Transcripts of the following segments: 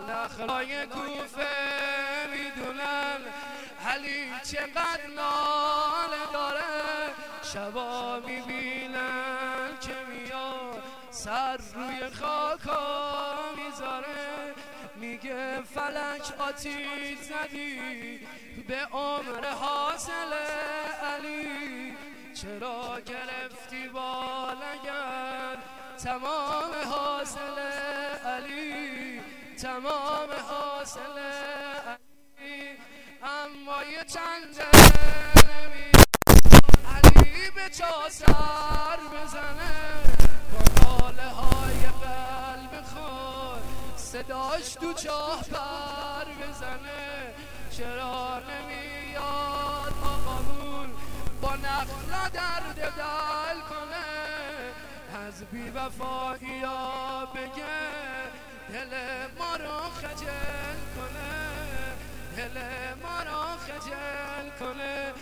نخلای کوفه میدونن علی چقدر ناله داره، شبا میبینن که میاد سر روی خاکا میذاره، میگه فلک آتیش زدی به عمر حاصل علی، چرا گرفتی بالگرد تمام حاصل علی، تمام حاصل علی. اما یه چند علی به چا سر بزنه، با ناله های قلب خود صداش تو چاه پر بزنه، چرا نمیاد آقامون با نخلا درد دل کنه، از بی وفایی ها بگه دل ما رو خجل کنه، دل ما رو خجل کنه.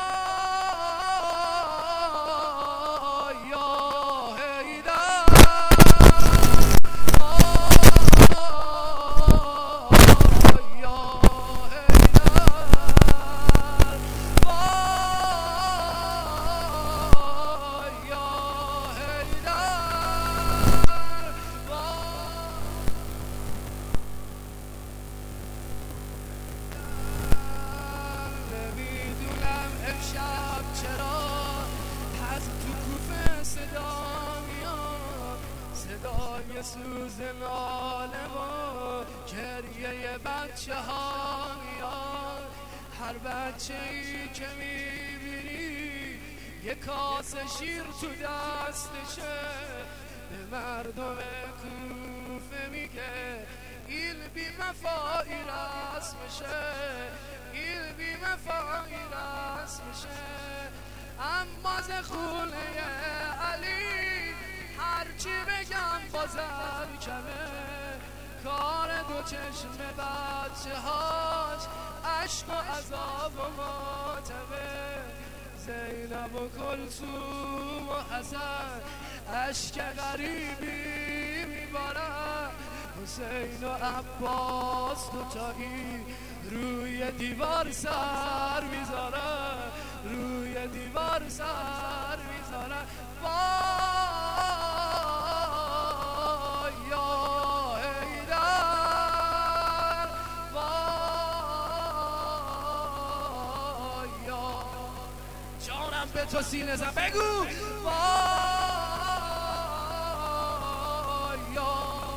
صدای سوز ناله و گریه بچه ها میاد، هر بچه ای که میبینی یه کاسه شیر تو دستشه، به مردم کوفه میگه این بی وفایی رسمشه، این بی وفایی رسمشه. اما ز خونه علی هرچی بگم بازم کمه، کار دو چشم بچه هاش عشق و عذاب و ماتمه، زینب و کلثوم و حسن عشق غریبی میبارن، حسین و عباس دوتایی روی دیوار سر میذارن، روی دیوار سر میذارن. به تو سینه زن بگو وای یا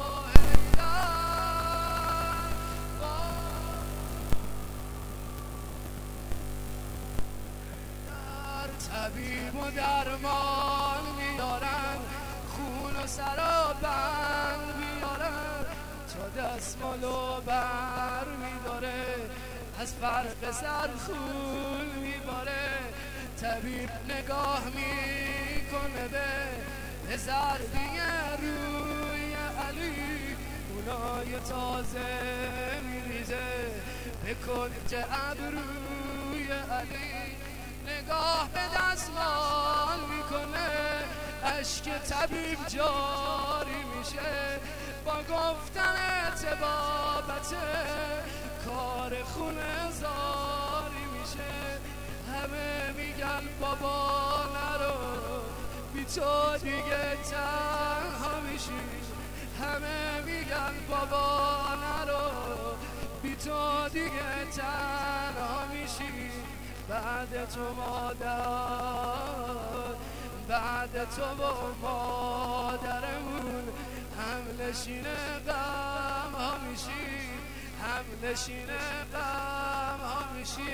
طبیب و درمان میارن، خون و سرابند میارن، تا دستمال و بر میداره، از فرق سر خون میباره، طبیب نگاه میکنه به زردی روی علی، اونای تازه میریزه به کنج ابروی علی، نگاه به دستمال میکنه اشک طبیب جاری میشه، با گفتن طبابته کار خونه زاری میشه. همه میگن بابا نرو بی تو دیگه تنها میشی، همه میگن بابا نرو بی تو دیگه تنها میشی، بعد تو مادر، بعد تو با مادرمون هم نشین غم ها میشی، هم نشین غم ها میشی.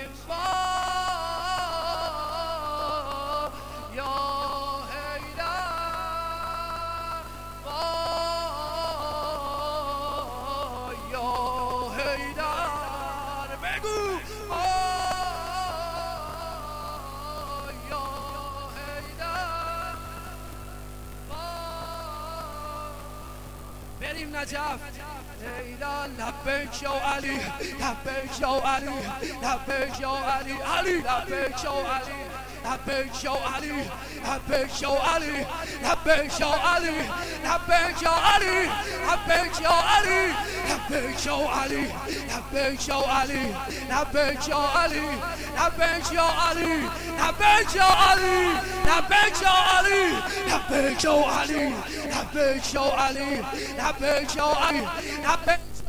بریم نجف. ایلا لبیک یا علی، لبیک یا علی، لبیک یا علی، علی لبیک یا علی، لبیک یا علی، لبیک یا علی، لبیک یا علی، لبیک یا علی، لبیک یا علی. لبيك يا علي لبيك يا علي لبيك يا علي لبيك يا علي لبيك يا علي لبيك يا علي لبيك يا علي لبيك يا علي لبيك يا علي لبيك